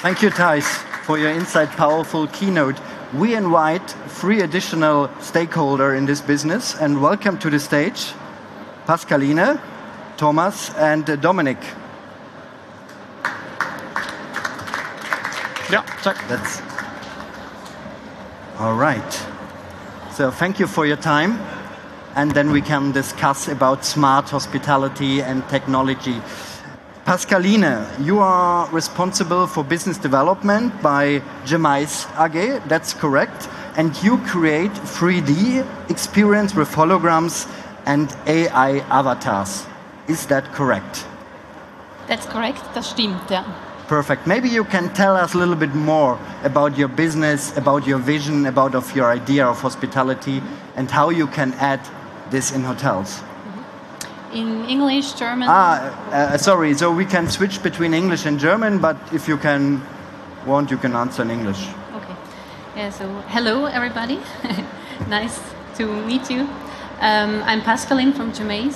Thank you, Thijs, for your insight, powerful keynote. We invite 3 additional stakeholders in this business and welcome to the stage Pascaline, Thomas, and Dominic. Yeah, check. That's all right. So thank you for your time. And then we can discuss about smart hospitality and technology. Pascaline, you are responsible for business development by Gemais AG, that's correct. And you create 3D experience with holograms and AI avatars. Is that correct? That's correct, das stimmt, ja. Perfect. Maybe you can tell us a little bit more about your business, about your vision, about of your idea of hospitality, and how you can add this in hotels. In English, German. Sorry. So we can switch between English and German, but if you want, you can answer in English. Okay. Yeah. So hello, everybody. Nice to meet you. I'm Pascaline from Gemais.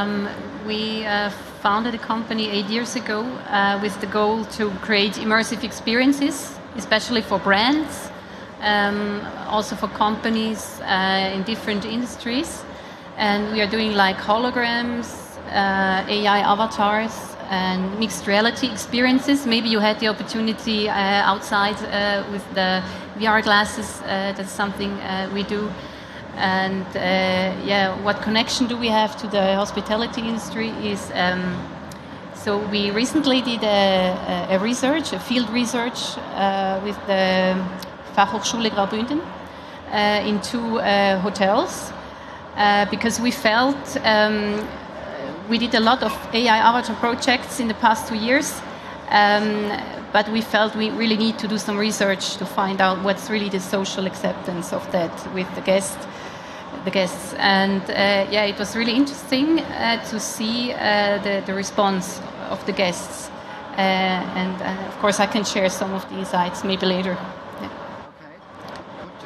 We founded a company 8 years ago with the goal to create immersive experiences, especially for brands, also for companies in different industries. And we are doing like holograms, AI avatars, and mixed reality experiences. Maybe you had the opportunity outside with the VR glasses. That's something we do. And what connection do we have to the hospitality industry is, so we recently did a field research with the Fachhochschule Graubünden in 2 hotels. Because we felt we did a lot of AI avatar projects in the past 2 years, but we felt we really need to do some research to find out what's really the social acceptance of that with the guests. And it was really interesting to see the response of the guests. And of course, I can share some of the insights maybe later. Yeah. Okay, good to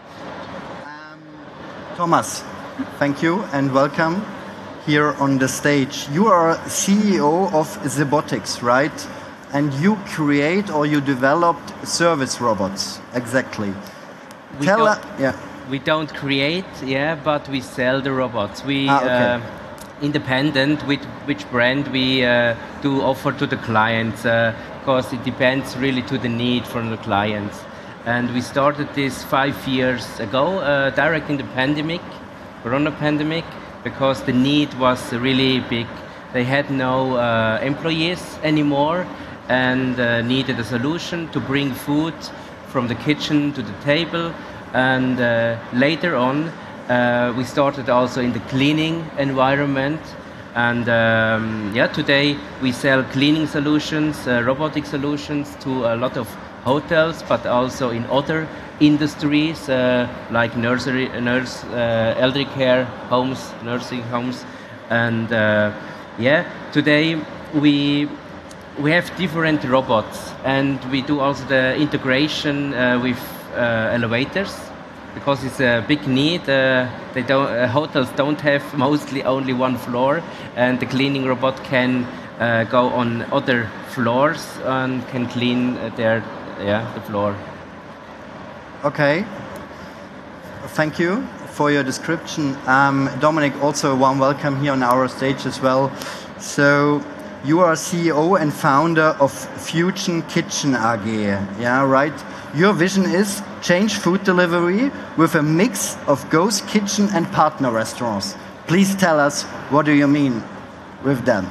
know. Thomas. Thank you and welcome here on the stage. You are CEO of Zebotics, right? And you create or you developed service robots, exactly. We don't create, but we sell the robots. We independent with which brand we do offer to the clients, because it depends really to the need from the clients. And we started this 5 years ago, direct in the Corona pandemic, because the need was really big. They had no employees anymore and needed a solution to bring food from the kitchen to the table. And later on, we started also in the cleaning environment. And today we sell cleaning solutions, robotic solutions to a lot of hotels, but also in other industries like elderly care homes, nursing homes, and today we have different robots, and we do also the integration with elevators, because it's a big need. Hotels don't have mostly only one floor, and the cleaning robot can go on other floors and can clean the floor. Okay, thank you for your description. Dominic, also a warm welcome here on our stage as well. So you are CEO and founder of Fusion Kitchen AG, yeah, right? Your vision is change food delivery with a mix of ghost kitchen and partner restaurants. Please tell us, what do you mean with them?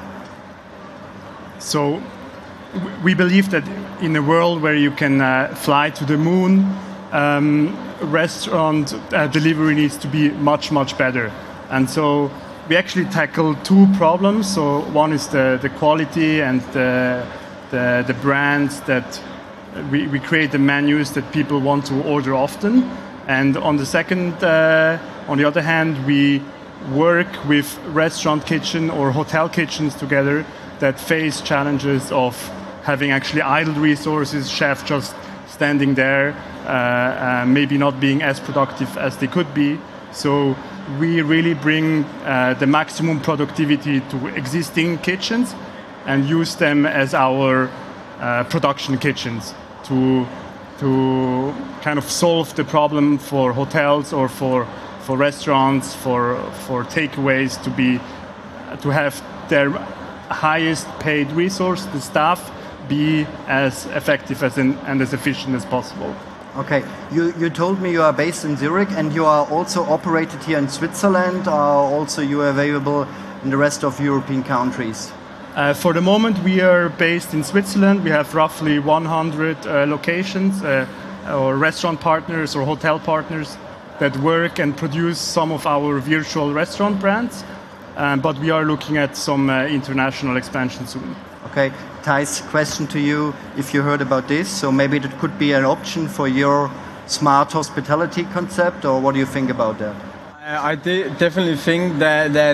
So we believe that in a world where you can fly to the moon, restaurant delivery needs to be much, much better. And so we actually tackle 2 problems. So one is the quality and the brands that we create the menus that people want to order often. And on the other hand, we work with restaurant kitchen or hotel kitchens together that face challenges of having actually idle resources, chefs just standing there, maybe not being as productive as they could be. So we really bring the maximum productivity to existing kitchens and use them as our production kitchens to kind of solve the problem for hotels or for restaurants, for takeaways to have their highest paid resource, the staff, be as effective and as efficient as possible. Okay, you told me you are based in Zurich and you are also operated here in Switzerland, or also you are available in the rest of European countries? For the moment, we are based in Switzerland. We have roughly 100 locations, or restaurant partners or hotel partners that work and produce some of our virtual restaurant brands. But we are looking at some international expansion soon. Okay, Thijs, question to you, if you heard about this, so maybe that could be an option for your smart hospitality concept, or what do you think about that? I definitely think that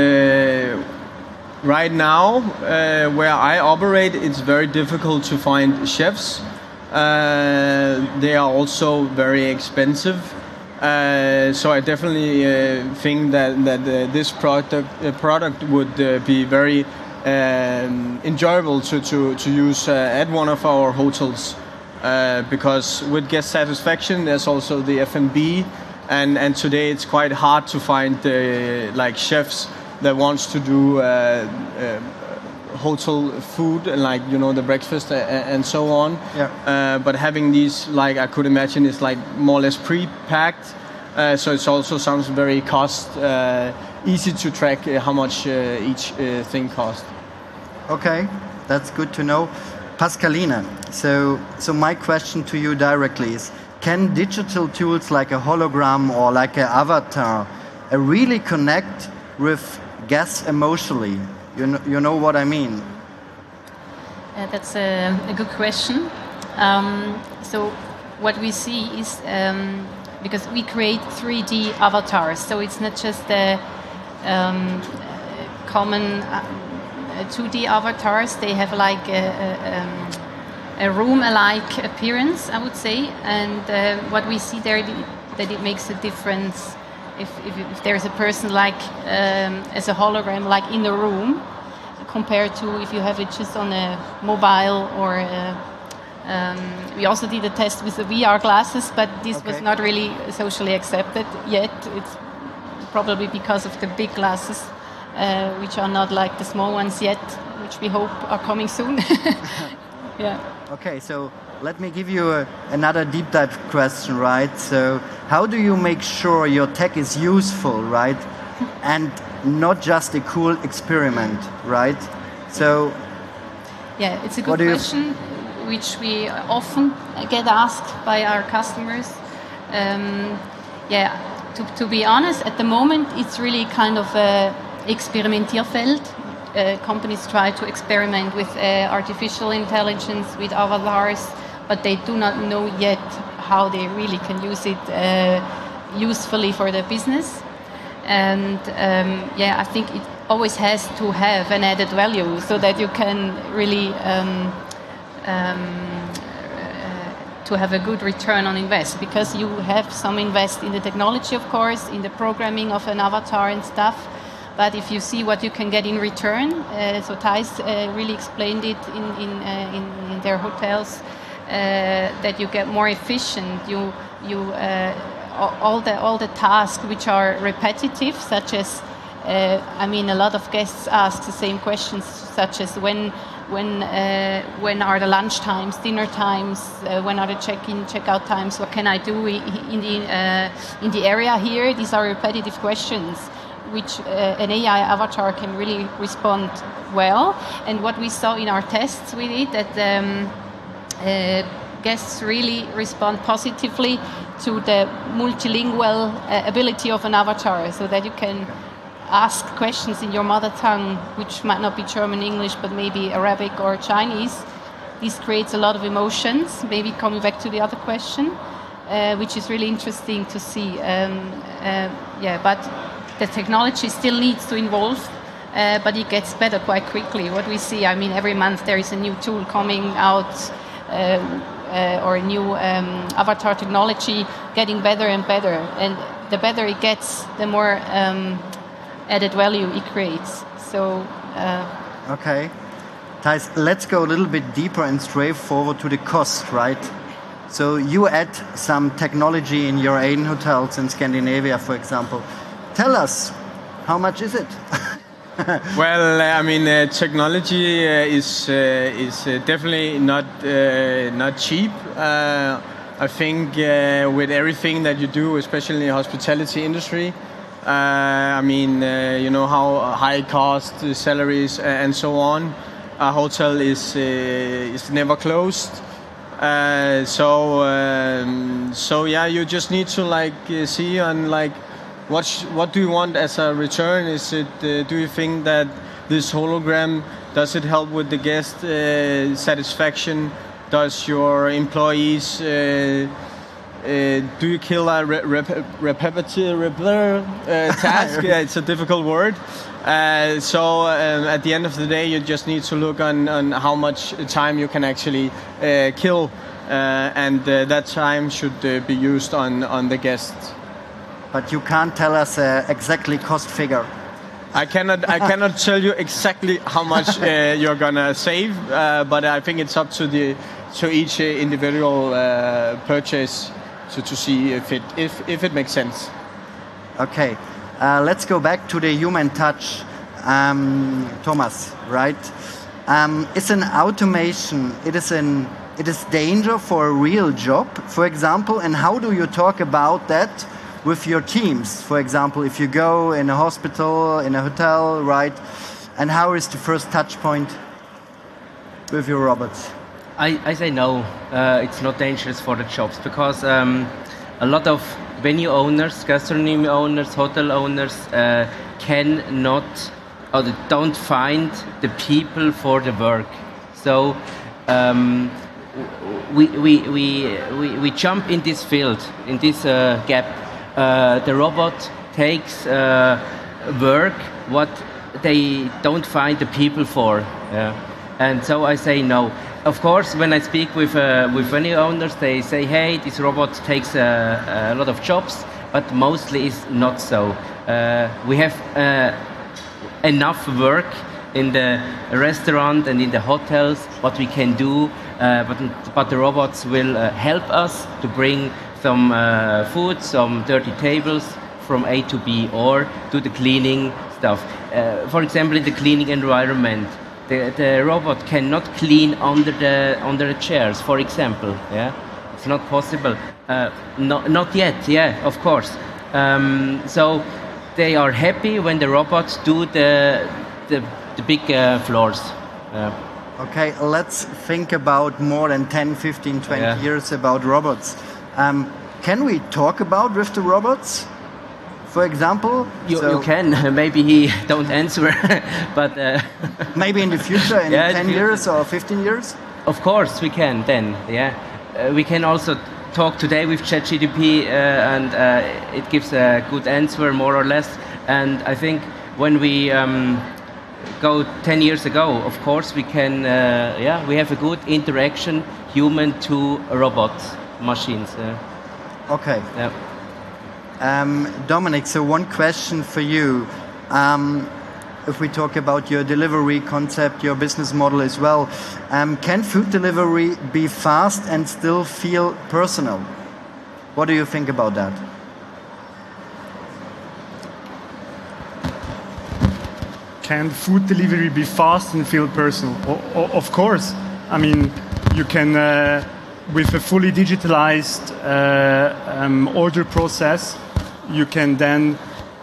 right now, where I operate, it's very difficult to find chefs. They are also very expensive. So I definitely think that this product would be very enjoyable to use at one of our hotels, because with guest satisfaction there's also the F&B, and today it's quite hard to find like chefs that wants to do hotel food, and like, you know, the breakfast and so on. Yeah. But having these, like, I could imagine it's like more or less pre-packed, so it also sounds very easy to track how much each thing costs. Okay, that's good to know. Pascaline, so my question to you directly is, can digital tools like a hologram or like an avatar really connect with guests emotionally? You know what I mean? That's a good question. So what we see is, because we create 3D avatars, so it's not just a common 2D avatars. They have like a room-alike appearance, I would say. And what we see there, that it makes a difference if there's a person like as a hologram, like in the room, compared to if you have it just on a mobile or we also did a test with the VR glasses, but this was not really socially accepted yet. It's probably because of the big glasses, which are not like the small ones yet, which we hope are coming soon. Yeah. Okay, so let me give you another deep dive question, right? So how do you make sure your tech is useful, right? And not just a cool experiment, right? So yeah, it's a good question, which we often get asked by our customers. To be honest, at the moment it's really kind of a Experimentierfeld. Companies try to experiment with artificial intelligence, with avatars, but they do not know yet how they really can use it usefully for their business. And I think it always has to have an added value so that you can really to have a good return on invest, because you have some invest in the technology, of course, in the programming of an avatar and stuff. But if you see what you can get in return, so Thijs really explained it in their hotels, that you get more efficient. All the tasks which are repetitive, such as a lot of guests ask the same questions, such as when are the lunch times, dinner times, when are the check-in, check-out times, what can I do in the area here? These are repetitive questions, which an AI avatar can really respond well. And what we saw in our tests with it, that guests really respond positively to the multilingual ability of an avatar, so that you can ask questions in your mother tongue, which might not be German, English, but maybe Arabic or Chinese. This creates a lot of emotions, maybe coming back to the other question, which is really interesting to see. But the technology still needs to evolve, but it gets better quite quickly. What we see, every month there is a new tool coming out, or a new avatar technology getting better and better. And the better it gets, the more added value it creates. So. Okay. Thijs, let's go a little bit deeper and straightforward to the cost, right? So you add some technology in your own hotels in Scandinavia, for example. Tell us, how much is it? Well, I mean, technology is definitely not cheap. I think with everything that you do, especially in the hospitality industry, I mean, you know how high cost salaries and so on. A hotel is never closed. So yeah, you just need to like see on like what do you want as a return? Is it do you think that this hologram, does it help with the guest satisfaction? Does your employees do you kill a repetitive task? Yeah, it's a difficult word. So at the end of the day, you just need to look on how much time you can actually kill, and that time should be used on the guests. But you can't tell us exactly cost figure. I cannot tell you exactly how much you're gonna save, but I think it's up to each individual purchase to see if it makes sense. Okay, let's go back to the human touch, Thomas. Right? It's an automation. It is danger for a real job, for example. And how do you talk about that with your teams? For example, if you go in a hospital, in a hotel, right? And how is the first touch point with your robots? I say no, it's not dangerous for the jobs, because a lot of venue owners, gastronomy owners, hotel owners cannot or don't find the people for the work. So we jump in this field, in this gap. The robot takes work what they don't find the people for, and so I say no. Of course, when I speak with venue owners, they say, "Hey, this robot takes a lot of jobs," but mostly it's not so. We have enough work in the restaurant and in the hotels. What we can do, but the robots will help us to bring some food, some dirty tables from A to B, or do the cleaning stuff. For example, in the cleaning environment, the robot cannot clean under the chairs, for example. Yeah, it's not possible. Not yet. Yeah, of course. So they are happy when the robots do the big floors. Okay, let's think about more than 10, 15, 20 years about robots. Can we talk about with the robots? For example, you can. Maybe he don't answer, but maybe in the future, in 10 years or 15 years. Of course, we can. Then, we can also talk today with ChatGPT, and it gives a good answer, more or less. And I think when we go 10 years ago, of course, we can. We have a good interaction, human to robot machines. Okay. Yeah. Dominic, so one question for you. If we talk about your delivery concept, your business model as well, can food delivery be fast and still feel personal? What do you think about that? Can food delivery be fast and feel personal? Of course. I mean, you can, with a fully digitalized order process, you can then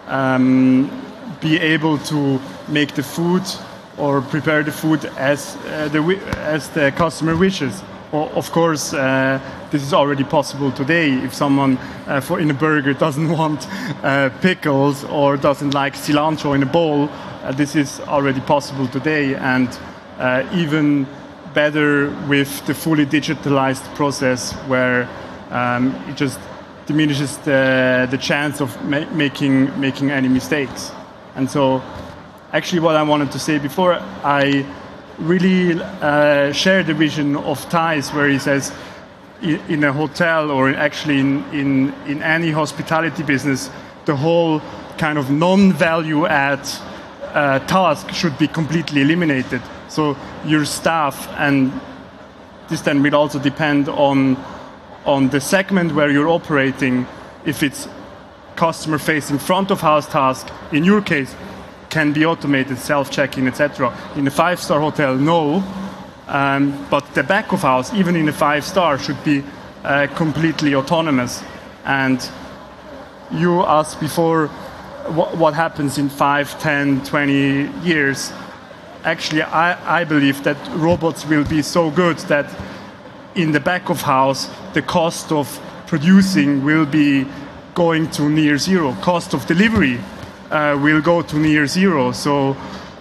be able to make the food or prepare the food as the customer wishes. Of course, this is already possible today. If someone in a burger doesn't want pickles or doesn't like cilantro in a bowl, this is already possible today, and even better with the fully digitalized process, where it just diminishes the chance of making any mistakes. And so, actually, what I wanted to say before, I really share the vision of Thijs, where he says, in a hotel or actually in any hospitality business, the whole kind of non-value add task should be completely eliminated. So your staff, and this then will also depend on the segment where you're operating. If it's customer-facing front of house task, in your case, can be automated, self-checking, etc. In a 5-star hotel, no. But the back of house, even in a 5-star, should be completely autonomous. And you asked before what happens in 5, 10, 20 years. Actually, I believe that robots will be so good that in the back of house, the cost of producing will be going to near zero. Cost of delivery will go to near zero. So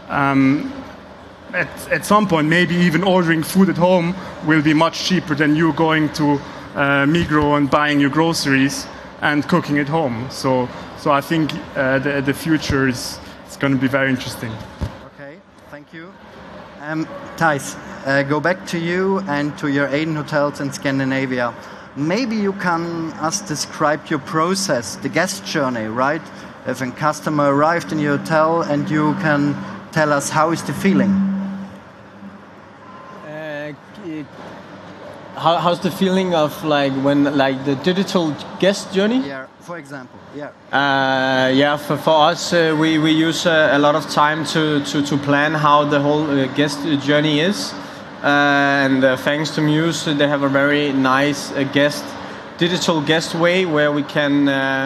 at some point, maybe even ordering food at home will be much cheaper than you going to Migros and buying your groceries and cooking at home. So I think the future is going to be very interesting. Okay, thank you. Thijs, go back to you and to your 18 hotels in Scandinavia. Maybe you can describe your process, the guest journey, right? If a customer arrived in your hotel and you can tell us how is the feeling? How's the feeling of when the digital guest journey? Yeah, for example, yeah. For us, we use a lot of time to plan how the whole guest journey is. And thanks to Muse, they have a very nice digital guest way where we can,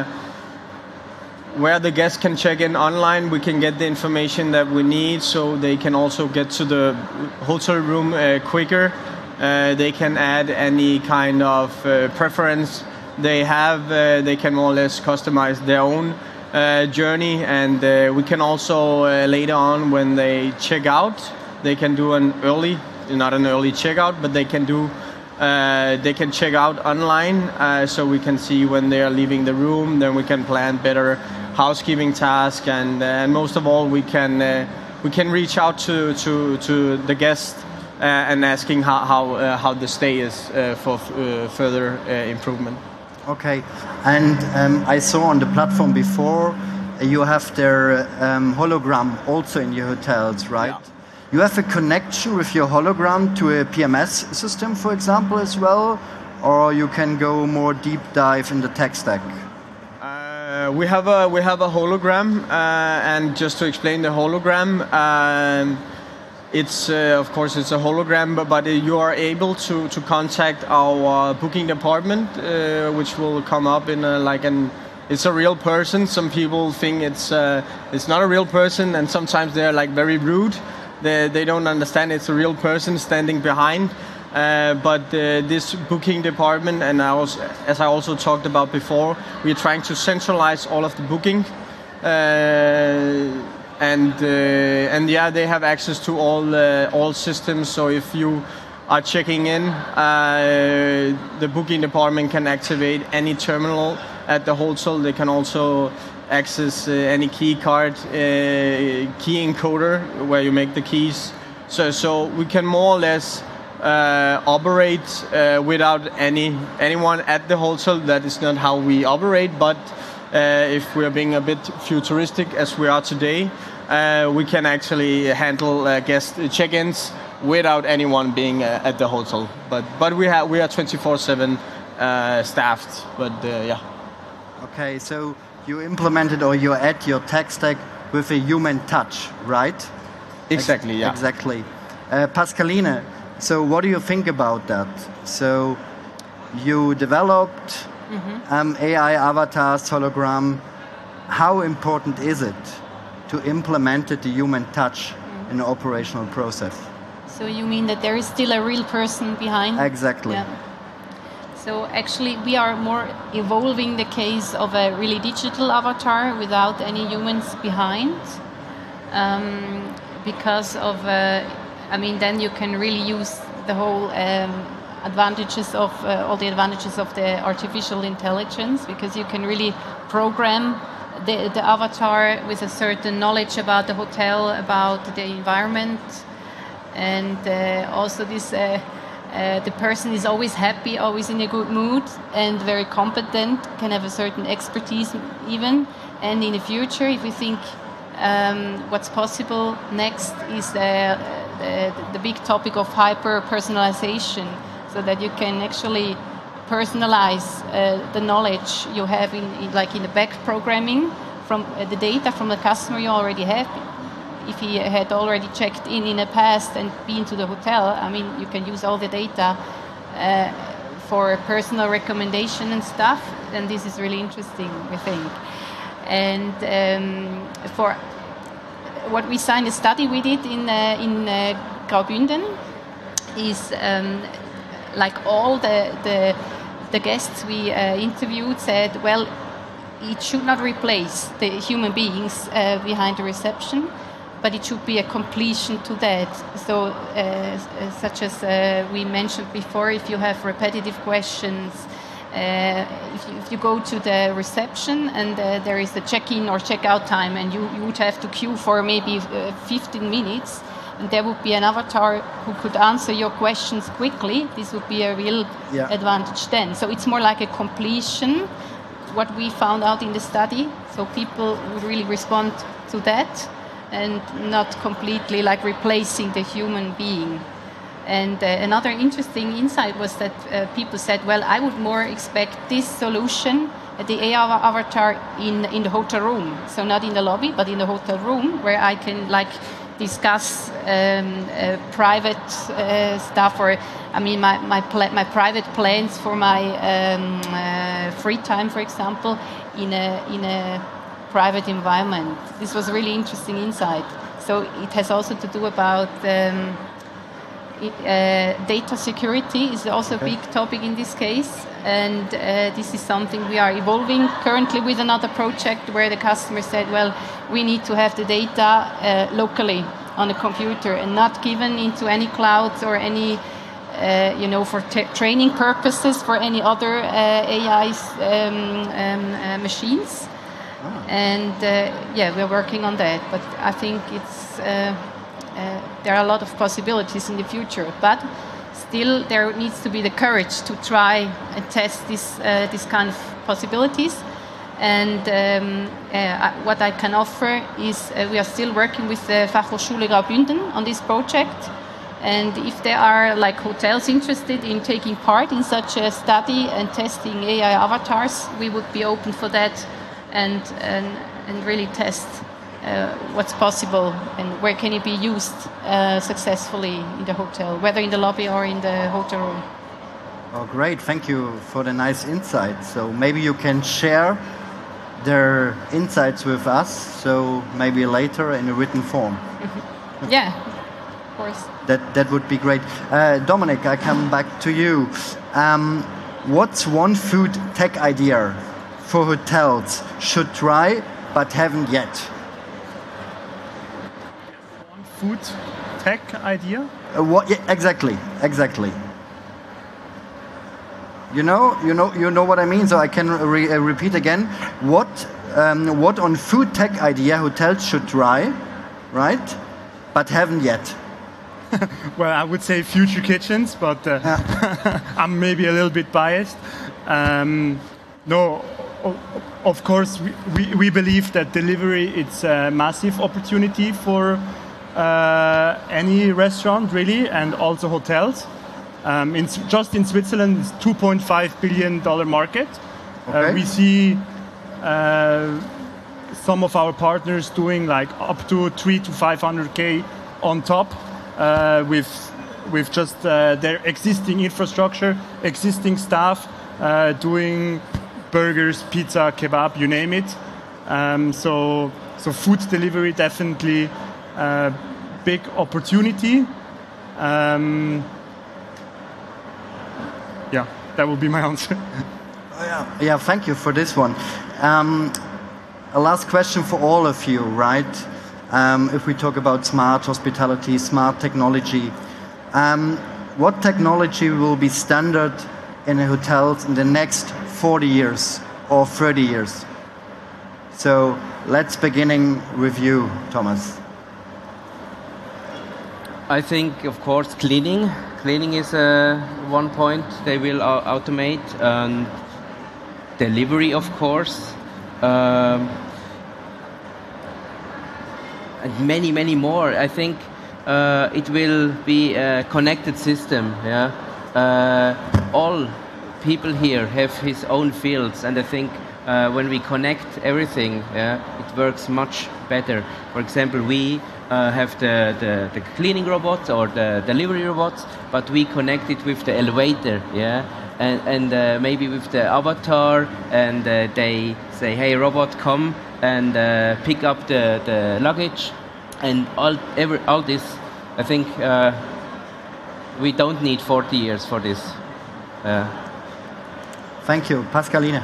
where the guests can check in online. We can get the information that we need, so they can also get to the hotel room quicker. They can add any kind of preference they have. They can more or less customize their own journey, and we can also later on when they check out, they can do not an early checkout, but they can check out online, so we can see when they are leaving the room. Then we can plan better housekeeping tasks, and most of all, we can reach out to the guest and asking how the stay is for further improvement. Okay, and I saw on the platform before you have their hologram also in your hotels, right? Yeah. You have a connection with your hologram to a PMS system, for example, as well, or you can go more deep dive in the tech stack? We have a hologram, and just to explain the hologram, it's of course it's a hologram, but you are able to contact our booking department, which will come up in it's a real person. Some people think it's not a real person, and sometimes they're very rude. They don't understand it's a real person standing behind. But this booking department, and as I also talked about before, we're trying to centralize all of the booking. They have access to all systems. So if you are checking in, the booking department can activate any terminal at the hotel. They can also access any key card, key encoder where you make the keys. So we can more or less operate without anyone at the hotel. That is not how we operate, but if we are being a bit futuristic as we are today, we can actually handle guest check-ins without anyone being at the hotel. But we are 24/7 staffed. But yeah. Okay, so you implemented or you add your tech stack with a human touch, right? Exactly. Yeah. Exactly. Pascaline, so what do you think about that? So you developed AI avatars, hologram. How important is it to implement the human touch in the operational process? So you mean that there is still a real person behind? Exactly. Yeah. So actually we are more evolving the case of a really digital avatar without any humans behind. Because of, then you can really use the whole advantages of all the advantages of the artificial intelligence, because you can really program the avatar with a certain knowledge about the hotel, about the environment, and also this the person is always happy, always in a good mood, and very competent, can have a certain expertise even. And in the future, if we think what's possible next is the big topic of hyper personalization, so that you can actually personalize the knowledge you have in the back programming from the data from the customer you already have. If he had already checked in the past and been to the hotel, I mean, you can use all the data for personal recommendation and stuff, and this is really interesting, we think. And for what we signed a study we did in Graubünden is like all the guests we interviewed said, well, it should not replace the human beings behind the reception, but it should be a completion to that. So, such as we mentioned before, if you have repetitive questions, if you go to the reception and there is a check-in or check-out time, and you would have to queue for maybe 15 minutes, and there would be an avatar who could answer your questions quickly, this would be a real advantage then. So it's more like a completion, what we found out in the study. So people would really respond to that, and not completely like replacing the human being. And another interesting insight was that people said, well, I would more expect this solution, the AI avatar, in the hotel room. So not in the lobby, but in the hotel room, where I can like discuss private stuff, or I mean my private plans for my free time, for example, in a private environment. This was a really interesting insight. So it has also to do about data security is also a big topic in this case, and this is something we are evolving currently with another project where the customer said, well, we need to have the data locally on the computer and not given into any clouds or any for training purposes for any other AI machines. And we're working on that, but I think it's there are a lot of possibilities in the future, but still there needs to be the courage to try and test this kind of possibilities. And what I can offer is we are still working with the Fachhochschule Graubünden on this project, and if there are like hotels interested in taking part in such a study and testing AI avatars, we would be open for that and really test what's possible and where can it be used successfully in the hotel, whether in the lobby or in the hotel room. Oh, great. Thank you for the nice insights. So maybe you can share their insights with us, so maybe later in a written form. Yeah, of course. That would be great. Dominic, I come back to you. What's one food tech idea for hotels should try but haven't yet? Food tech idea? What? Yeah, exactly. You know what I mean. So I can repeat again. What on food tech idea hotels should try, right? But haven't yet. Well, I would say future kitchens, but I'm maybe a little bit biased. No, of course we believe that delivery it's a massive opportunity for any restaurant really, and also hotels. Just in Switzerland, it's $2.5 billion market. Okay. We see some of our partners doing like up to 300 to 500K on top with just their existing infrastructure, existing staff, doing burgers, pizza, kebab, you name it. So food delivery definitely big opportunity. Yeah, that would be my answer. Yeah, thank you for this one. A last question for all of you, right? If we talk about smart hospitality, smart technology, what technology will be standard in hotels in the next 40 years or 30 years? So let's beginning with you, Thomas. I think, of course, cleaning. Cleaning is one point they will automate. And delivery, of course. And many more. I think it will be a connected system. Yeah, all people here have his own fields, and I think when we connect everything, it works much better. For example, we have the cleaning robots or the delivery robots, but we connect it with the elevator, and maybe with the avatar, and they say, "Hey, robot, come and pick up the luggage," and all this. I think we don't need 40 years for this. Thank you, Pascaline.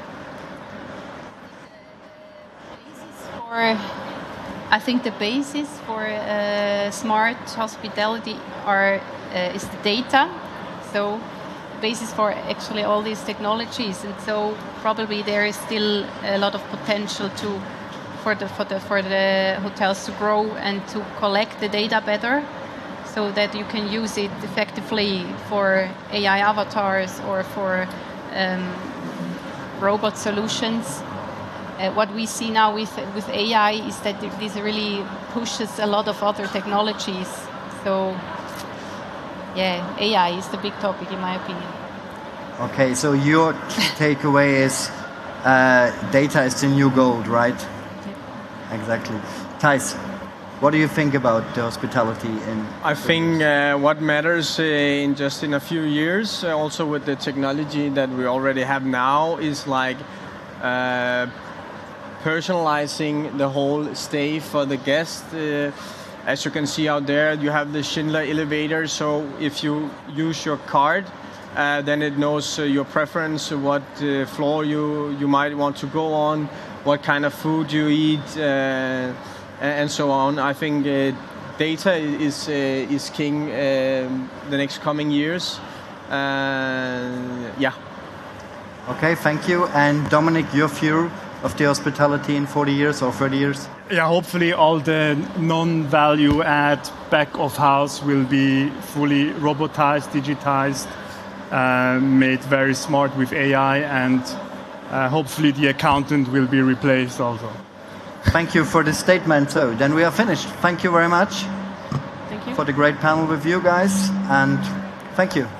I think the basis for smart hospitality is the data. So the basis for actually all these technologies, and so probably there is still a lot of potential for the hotels to grow and to collect the data better, so that you can use it effectively for AI avatars or for robot solutions. What we see now with AI is that this really pushes a lot of other technologies. So, yeah, AI is the big topic in my opinion. Okay, so your takeaway is data is the new gold, right? Yeah. Exactly. Thijs, what do you think about the hospitality in? I think what matters in a few years, also with the technology that we already have now, is like personalizing the whole stay for the guest. As you can see out there, you have the Schindler elevator, so if you use your card, then it knows your preference, what floor you might want to go on, what kind of food you eat, and so on. I think data is king the next coming years. Yeah. Okay, thank you. And Dominic, your view of the hospitality in 40 years or 30 years? Yeah, hopefully all the non-value add back of house will be fully robotized, digitized, made very smart with AI, and hopefully the accountant will be replaced also. Thank you for the statement. So then we are finished. Thank you very much. Thank you. For the great panel with you guys, and thank you.